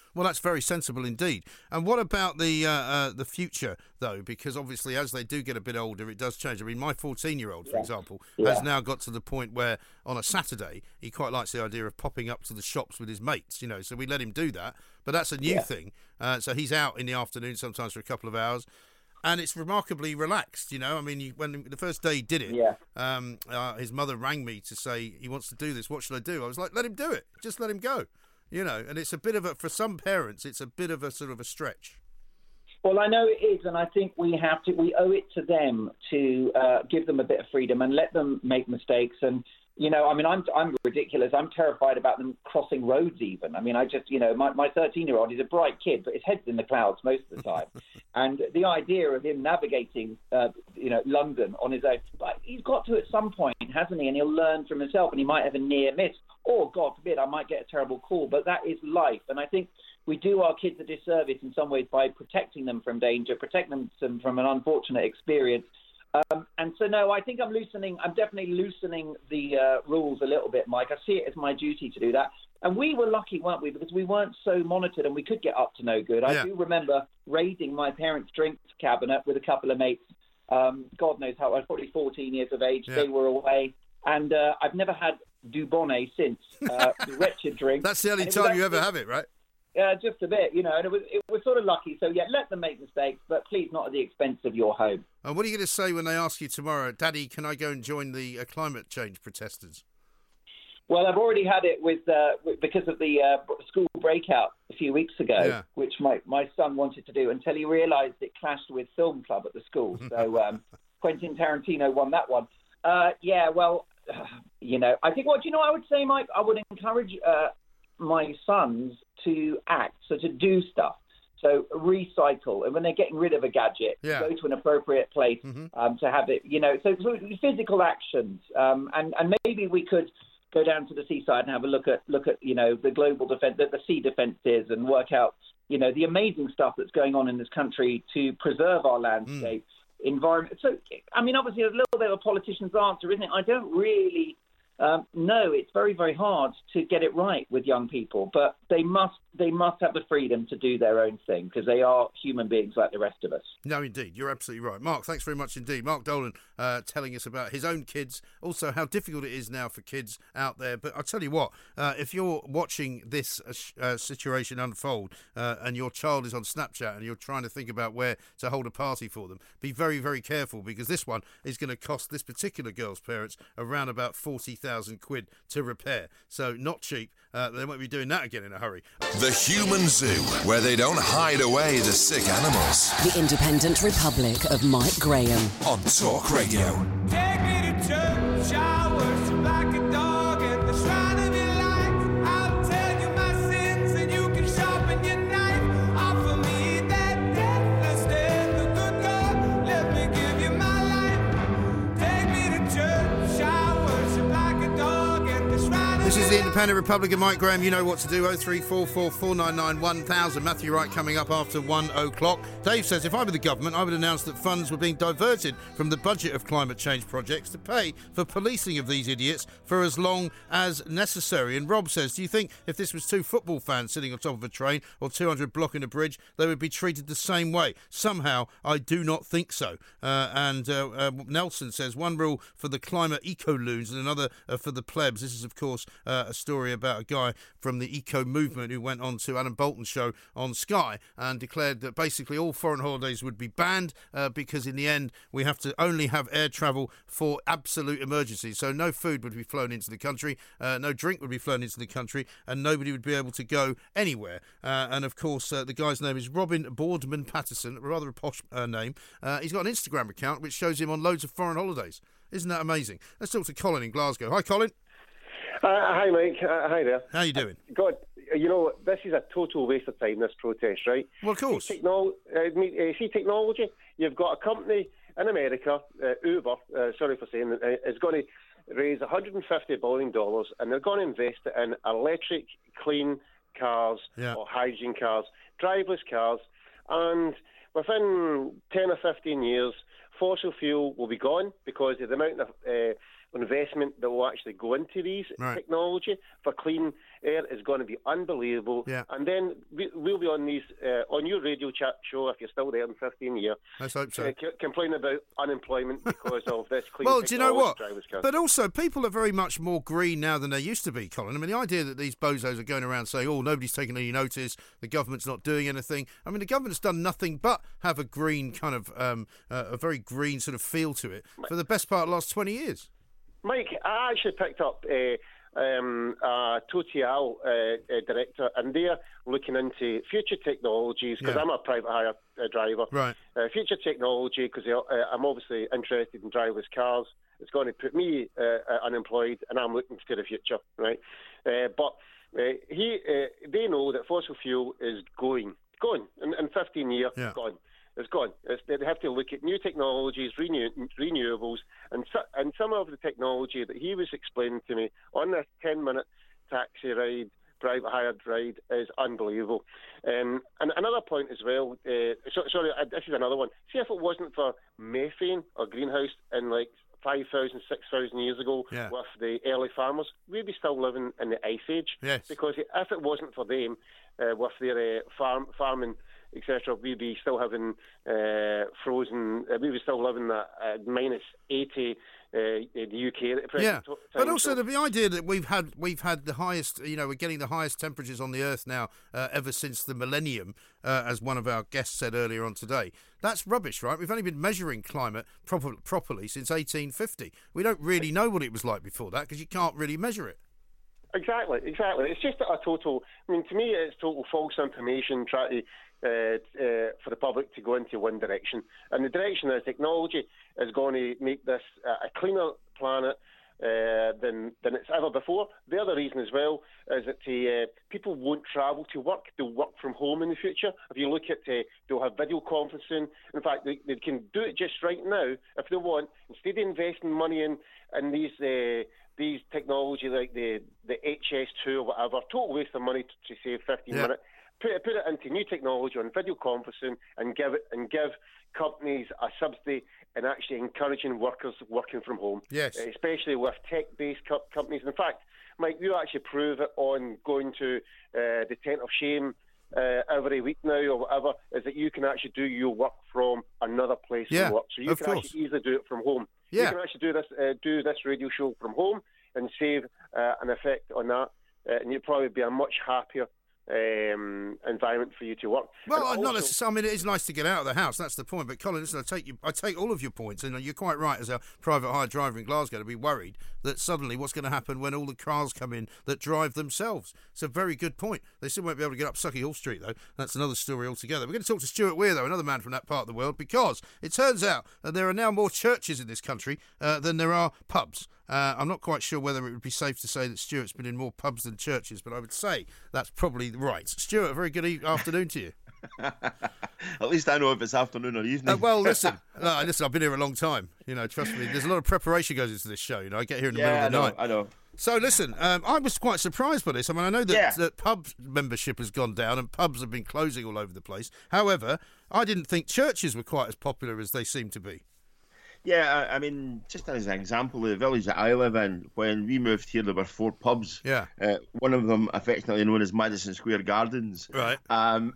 F: Well, that's very sensible indeed. And what about the uh, uh, the future, though? Because obviously, as they do get a bit older, it does change. I mean, my fourteen-year-old, for
K: yeah.
F: example,
K: yeah.
F: has now got to the point where on a Saturday he quite likes the idea of popping up to the shops with his mates. You know, so we let him do that. But that's a new
K: yeah.
F: thing. Uh, so he's out in the afternoon sometimes for a couple of hours. And it's remarkably relaxed, you know. I mean, you, when the first day he did it,
K: yeah.
F: um, uh, his mother rang me to say he wants to do this. What should I do? I was like, let him do it. Just let him go, you know. And it's a bit of a, for some parents, it's a bit of a sort of a stretch.
K: Well, I know it is, and I think we have to, we owe it to them to uh, give them a bit of freedom and let them make mistakes. And, you know, I mean, I'm I'm ridiculous. I'm terrified about them crossing roads even. I mean, I just, you know, my, my thirteen-year-old is a bright kid, but his head's in the clouds most of the time. And the idea of him navigating, uh, you know, London on his own, but he's got to at some point, hasn't he? And he'll learn from himself, and he might have a near miss. Or, God forbid, I might get a terrible call. But that is life. And I think we do our kids a disservice in some ways by protecting them from danger, protecting them from an unfortunate experience. Um, and so, no, I think I'm loosening, I'm definitely loosening the uh, rules a little bit, Mike. I see it as my duty to do that. And we were lucky, weren't we? Because we weren't so monitored and we could get up to no good. I yeah. do remember raiding my parents' drinks cabinet with a couple of mates. Um, God knows how, I was probably fourteen years of age. Yeah. They were away. And uh, I've never had Dubonnet since. Uh, the wretched drink.
F: That's the only time actually, you ever have it, right?
K: Yeah, uh, just a bit, you know, and it was it was sort of lucky. So, yeah, let them make mistakes, but please not at the expense of your home.
F: And what are you going to say when they ask you tomorrow, Daddy, can I go and join the uh, climate change protesters?
K: Well, I've already had it with uh, because of the uh, school breakout a few weeks ago, yeah. which my, my son wanted to do until he realised it clashed with film club at the school. So um, Quentin Tarantino won that one. Uh, yeah, well, uh, you know, I think what, you know, I would say, Mike, I would encourage uh, my sons to act, so to do stuff. So recycle, and when they're getting rid of a gadget, yeah. go to an appropriate place mm-hmm. um, to have it, you know, so, so physical actions. Um, and, and maybe we could go down to the seaside and have a look at, look at you know, the global defense, the, the sea defences and work out, you know, the amazing stuff that's going on in this country to preserve our landscape, mm. environment. So, I mean, obviously, a little bit of a politician's answer, isn't it? I don't really... Um, no, it's very, very hard to get it right with young people, but they must they must have the freedom to do their own thing because they are human beings like the rest of us.
F: No, indeed. You're absolutely right. Mark, thanks very much indeed. Mark Dolan uh, telling us about his own kids, also how difficult it is now for kids out there. But I'll tell you what, uh, if you're watching this uh, situation unfold uh, and your child is on Snapchat and you're trying to think about where to hold a party for them, be very, very careful because this one is going to cost this particular girl's parents around about forty thousand quid to repair. So not cheap. Uh, they won't be doing that again in a hurry.
E: The Human Zoo, where they don't hide away the sick animals.
D: The Independent Republic of Mike Graham.
E: On Talk Radio.
H: Take me to church, I worship like a dog at the shrine of your life. I'll tell you my sins and you can sharpen your knife. Offer me that deathless death, the good God, let me give you my life. Take me to church, I worship like a dog at the shrine of
F: This is the Independent Republic of Mike Graham. You know what to do. oh three four four, four nine nine, one thousand. Matthew Wright coming up after one o'clock. Dave says, if I were the government, I would announce that funds were being diverted from the budget of climate change projects to pay for policing of these idiots for as long as necessary. And Rob says, do you think if this was two football fans sitting on top of a train or two hundred blocking a bridge, they would be treated the same way? Somehow, I do not think so. Uh, and uh, uh, Nelson says, one rule for the climate eco-loons and another uh, for the plebs. This is, of course, uh, a story about a guy from the eco movement who went on to Alan Bolton's show on Sky and declared that basically all foreign holidays would be banned uh, because in the end we have to only have air travel for absolute emergencies. So no food would be flown into the country, uh, no drink would be flown into the country, and nobody would be able to go anywhere. Uh, and of course, uh, the guy's name is Robin Boardman Patterson, rather a posh uh, name. Uh, he's got an Instagram account which shows him on loads of foreign holidays. Isn't that amazing? Let's talk to Colin in Glasgow. Hi, Colin.
L: Uh, hi, Mike. Uh, hi there.
F: How you doing?
L: Uh, God, you know, this is a total waste of time, this protest, right?
F: Well, of course.
L: See, technol- uh, uh, see technology? You've got a company in America, uh, Uber, uh, sorry for saying that, uh, is going to raise one hundred fifty billion dollars and they're going to invest it in electric, clean cars
F: yeah.
L: or hydrogen cars, driverless cars, and within ten or fifteen years, fossil fuel will be gone because of the amount of uh, investment that will actually go into these
F: right.
L: technology for clean air is going to be unbelievable.
F: Yeah.
L: And then we, we'll be on these uh, on your radio chat show, if you're still there in fifteen years.
F: Let's hope so.
L: Uh, c- complain about unemployment because of this clean
F: well, do you know what?
L: driver's car.
F: But also, people are very much more green now than they used to be, Colin. I mean, the idea that these bozos are going around saying, oh, nobody's taking any notice, the government's not doing anything. I mean, the government's done nothing but have a green kind of, um, uh, a very green sort of feel to it for the best part of the last twenty years.
L: Mike, I actually picked up a um, uh, Total uh, uh, director, and they're looking into future technologies, because
F: Yeah.
L: I'm a private hire uh, driver.
F: Right.
L: Uh, future technology, because uh, I'm obviously interested in driverless cars. It's going to put me uh, uh, unemployed, and I'm looking to the future, right? Uh, but uh, he, uh, they know that fossil fuel is going, going in, in fifteen years,
F: Yeah.
L: gone. It's gone. It's, they have to look at new technologies, renew, renewables, and so, and some of the technology that he was explaining to me on this ten-minute taxi ride, private hired ride, is unbelievable. Um, and another point as well. Uh, so, sorry, uh, this is another one. See, if it wasn't for methane or greenhouse in like five thousand, six thousand years ago
F: Yeah.
L: with the early farmers, we'd be still living in the Ice Age.
F: Yes.
L: Because if it wasn't for them uh, with their uh, farm farming, et cetera, we'd be still having uh, frozen, uh, we'd be still living at uh, minus eighty uh, in the U K at the present
F: Yeah,
L: t- time.
F: but also
L: So-
F: the idea that we've had we've had the highest, you know, we're getting the highest temperatures on the Earth now uh, ever since the millennium, uh, as one of our guests said earlier on today. That's rubbish, right? We've only been measuring climate proper, properly since eighteen fifty. We don't really know what it was like before that because you can't really measure it.
L: Exactly, exactly. It's just a total, I mean, to me, it's total false information trying to, uh, uh, for the public to go into one direction. And the direction of technology is going to make this uh, a cleaner planet uh, than than it's ever before. The other reason as well is that uh, people won't travel to work. They'll work from home in the future. If you look at, uh, they'll have video conferencing. In fact, they, they can do it just right now if they want. Instead of investing money in, in these... Uh, these technology like the, the H S two or whatever, total waste of money to, to save fifteen
F: Yeah.
L: minutes. Put it, put it into new technology on video conferencing and give it and give companies a subsidy and actually encouraging workers working from home.
F: Yes.
L: Especially with tech-based co- companies. In fact, Mike, you actually prove it on going to uh, the tent of shame uh, every week now or whatever, is that you can actually do your work from another place
F: Yeah,
L: of work. So you
F: of
L: can
F: course.
L: actually easily do it from home.
F: Yeah.
L: You can actually do this uh, do this radio show from home and save uh, an effect on that, uh, and you'd probably be a much happier um, environment for you to work.
F: Well,
L: And
F: not
L: also-
F: necessarily. I mean, it is nice to get out of the house. That's the point. But Colin, listen, I take you. I take all of your points, and you're quite right. As a private hire driver in Glasgow, to be worried that suddenly what's going to happen when all the cars come in that drive themselves. It's a very good point. They still won't be able to get up Sucky Hall Street, though. That's another story altogether. We're going to talk to Stuart Weir, though, another man from that part of the world, because it turns out that there are now more churches in this country uh, than there are pubs. Uh, I'm not quite sure whether it would be safe to say that Stuart's been in more pubs than churches, but I would say that's probably right. Stuart, a very good e- afternoon to you.
M: At least I know if it's afternoon or evening.
F: Uh, well, listen, no, listen. I've been here a long time. You know, trust me. There's a lot of preparation goes into this show. You know, I get here in the
M: yeah,
F: middle of the
M: I know,
F: night.
M: I know.
F: So listen, um, I was quite surprised by this. I mean, I know that,
M: Yeah.
F: that pub membership has gone down and pubs have been closing all over the place. However, I didn't think churches were quite as popular as they seem to be.
M: Yeah, I, I mean, just as an example, the village that I live in, when we moved here, there were four pubs.
F: Yeah.
M: Uh, one of them affectionately known as Madison Square Gardens.
F: Right.
M: Um,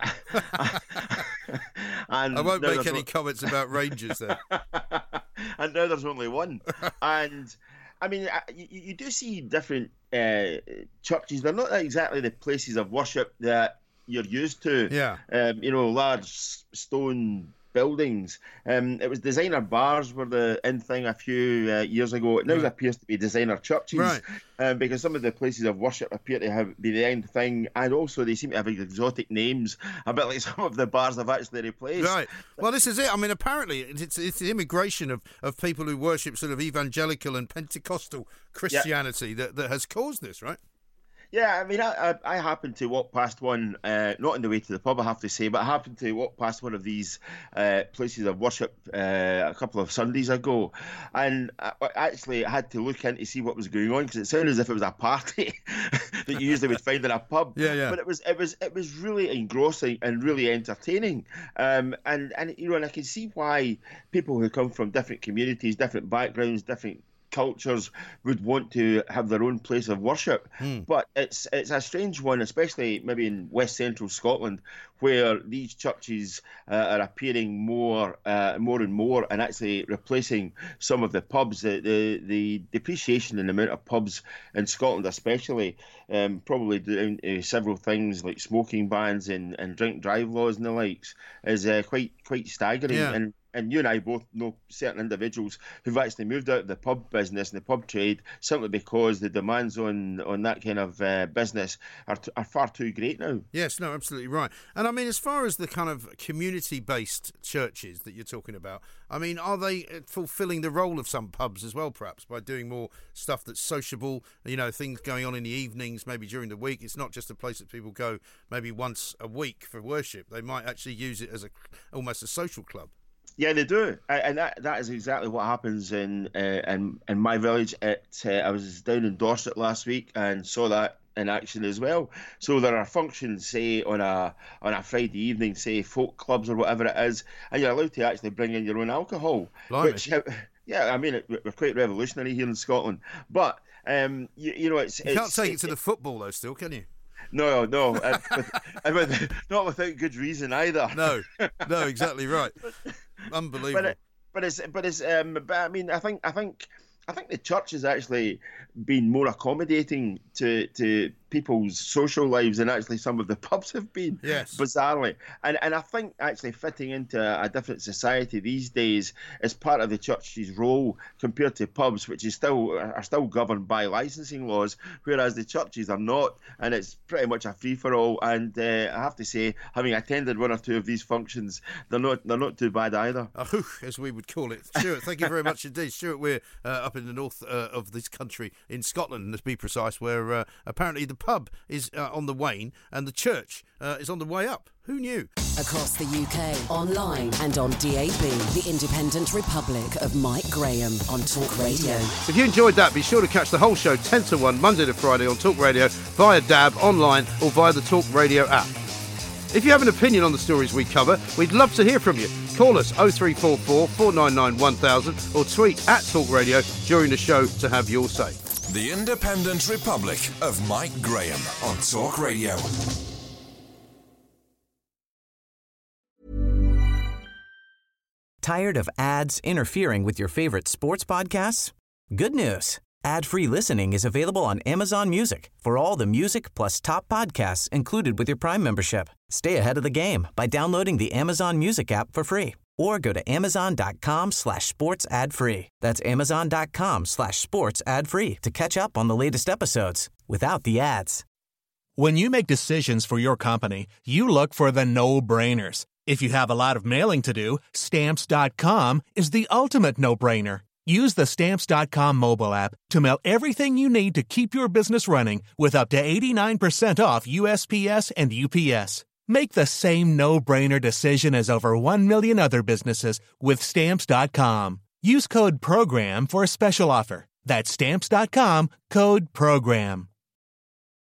M: and
F: I won't
M: now
F: make
M: there's
F: any
M: o-
F: comments about Rangers there.
M: and now there's only one. And I mean, I- you, you do see different uh, churches. They're not exactly the places of worship that you're used to.
F: Yeah.
M: Um, you know, large s- stone buildings. Um, it was designer bars were the in thing a few uh, years ago. It now
F: Right.
M: appears to be designer churches,
F: Right.
M: um, because some of the places of worship appear to have be the end thing, and also they seem to have exotic names, a bit like some of the bars have actually replaced.
F: Right. Well, this is it. I mean, apparently, it's it's the immigration of, of people who worship sort of evangelical and Pentecostal Christianity that, that has caused this, right?
M: Yeah, I mean, I I, I happened to walk past one, uh, not on the way to the pub, I have to say, but I happened to walk past one of these uh, places of worship uh, a couple of Sundays ago, and I I actually had to look in to see what was going on, because it sounded as if it was a party that you usually would find in a pub.
F: Yeah, yeah.
M: But it was it was it was really engrossing and really entertaining, um, and and you know, and I can see why people who come from different communities, different backgrounds, different cultures would want to have their own place of worship.
F: Mm.
M: But it's it's a strange one, especially maybe in West Central Scotland, where these churches uh, are appearing more, uh, more and more, and actually replacing some of the pubs. The the, the depreciation in the amount of pubs in Scotland, especially, um, probably down to several things like smoking bans and, and drink drive laws and the likes, is uh, quite quite staggering.
F: Yeah.
M: And And you and I both know certain individuals who've actually moved out of the pub business and the pub trade simply because the demands on, on that kind of uh, business are, t- are far too great now.
F: Yes, no, absolutely right. And I mean, as far as the kind of community-based churches that you're talking about, I mean, are they fulfilling the role of some pubs as well, perhaps, by doing more stuff that's sociable, you know, things going on in the evenings, maybe during the week? It's not just a place that people go maybe once a week for worship. They might actually use it as a almost a social club.
M: Yeah, they do, and that that is exactly what happens in uh, in in my village. It, uh, I was down in Dorset last week and saw that in action as well. So there are functions, say on a on a Friday evening, say folk clubs or whatever it is, and you're allowed to actually bring in your own alcohol.
F: Blimey.
M: Which, yeah, I mean, it, we're quite revolutionary here in Scotland, but um, you, you know, it's
F: you
M: it's,
F: can't take it,
M: it
F: to the football though, still, can you?
M: No, no, uh, with, with, not without good reason either.
F: No, no, exactly right. Unbelievable.
M: But, it, but it's but it's um. But I mean, I think I think I think the church has actually been more accommodating to to people's social lives than actually some of the pubs have been.
F: Yes.
M: Bizarrely, and and I think actually fitting into a different society these days is part of the church's role compared to pubs, which is still are still governed by licensing laws, whereas the churches are not, and it's pretty much a free for all. And uh, I have to say, having attended one or two of these functions, they're not they're not too bad either.
F: A hook, as we would call it. Stuart, thank you very much indeed. Stuart, we're uh, up in the north uh, of this country, in Scotland, to be precise, where uh, apparently the pub is uh, on the wane and the church uh, is on the way up. Who knew?
D: Across the U K, online and on D A B, the Independent Republic of Mike Graham on Talk Radio.
F: If you enjoyed that, be sure to catch the whole show ten to one, Monday to Friday on Talk Radio, via D A B, online or via the Talk Radio app. If you have an opinion on the stories we cover, we'd love to hear from you. Call us oh three four four, four nine nine, one thousand or tweet at Talk Radio during the show to have your say.
E: The Independent Republic of Mike Graham on Talk Radio.
A: Tired of ads interfering with your favorite sports podcasts? Good news. Ad-free listening is available on Amazon Music for all the music plus top podcasts included with your Prime membership. Stay ahead of the game by downloading the Amazon Music app for free or go to amazon.com slash sports ad free. That's amazon.com slash sports ad free to catch up on the latest episodes without the ads.
J: When you make decisions for your company, you look for the no-brainers. If you have a lot of mailing to do, stamps dot com is the ultimate no-brainer. Use the stamps dot com mobile app to mail everything you need to keep your business running with up to eighty-nine percent off U S P S and U P S. Make the same no-brainer decision as over one million other businesses with stamps dot com. Use code PROGRAM for a special offer. That's stamps dot com, code PROGRAM.